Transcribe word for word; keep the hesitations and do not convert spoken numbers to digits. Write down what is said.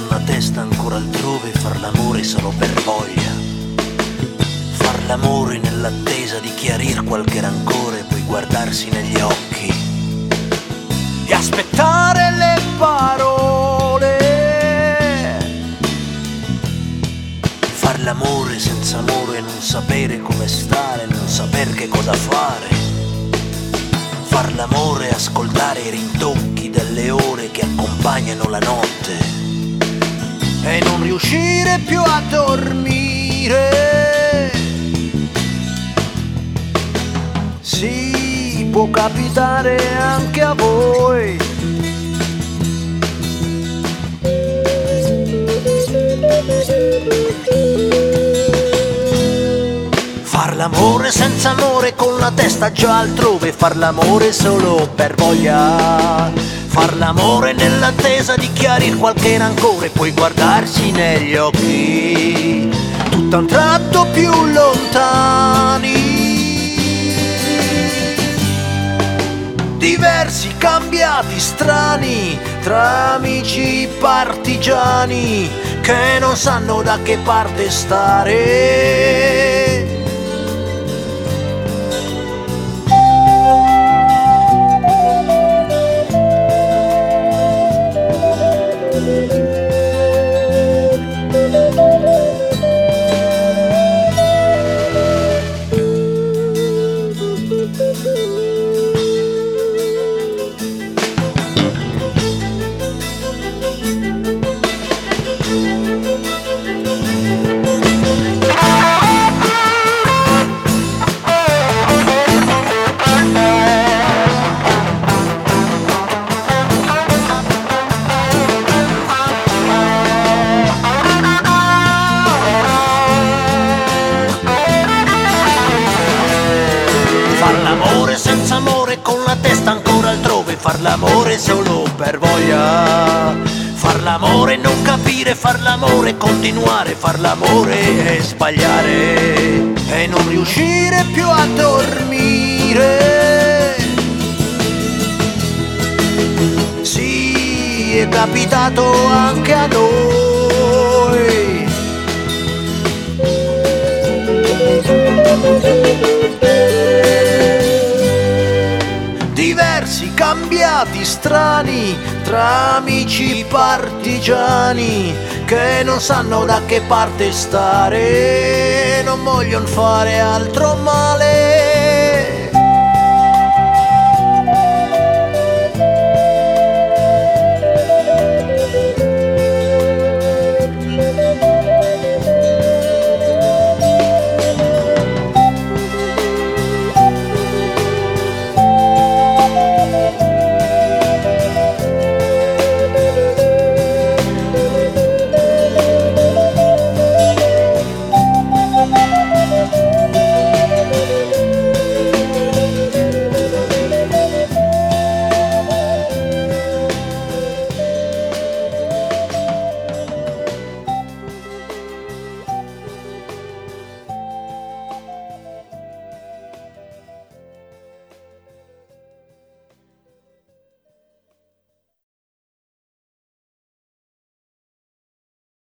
la testa ancora altrove, far l'amore solo per voglia. Far l'amore nell'attesa di chiarir qualche rancore, poi guardarsi negli occhi e aspettare le parole. Far l'amore senza amore, non sapere come stare, non saper che cosa fare. Far l'amore, ascoltare i rintocchi delle ore che accompagnano la notte e non riuscire più a dormire. Sì, può capitare anche a voi. Far l'amore senza amore, con la testa già altrove, far l'amore solo per voglia. Far l'amore nell'attesa di chiarir qualche rancore, poi guardarsi negli occhi, tutto a un tratto più lontani. Diversi, cambiati, strani, tra amici partigiani che non sanno da che parte stare. Senza amore, con la testa ancora altrove, far l'amore solo per voglia. Far l'amore e non capire, far l'amore, continuare, far l'amore e sbagliare e non riuscire più a dormire. Sì, è capitato anche a noi. Diversi, cambiati, strani, tra amici partigiani che non sanno da che parte stare, non vogliono fare altro male.